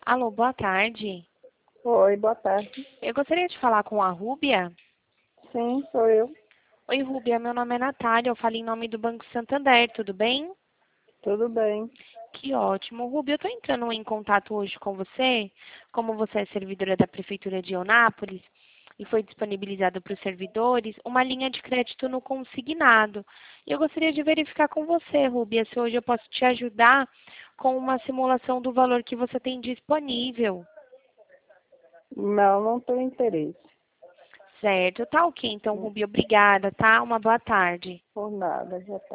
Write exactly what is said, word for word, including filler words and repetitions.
Alô, boa tarde. Oi, boa tarde. Eu gostaria de falar com a Rúbia. Sim, sou eu. Oi, Rúbia, meu nome é Natália, eu falo em nome do Banco Santander, tudo bem? Tudo bem? Que ótimo. Rúbia, eu estou entrando em contato hoje com você, como você é servidora da Prefeitura de Eunápolis, e foi disponibilizado para os servidores uma linha de crédito no consignado. E eu gostaria de verificar com você, Rúbia, se hoje eu posso te ajudar com uma simulação do valor que você tem disponível. Não, não tenho interesse. Certo, tá ok. Então, Rubia, obrigada, tá? Uma boa tarde. Por nada, já tá.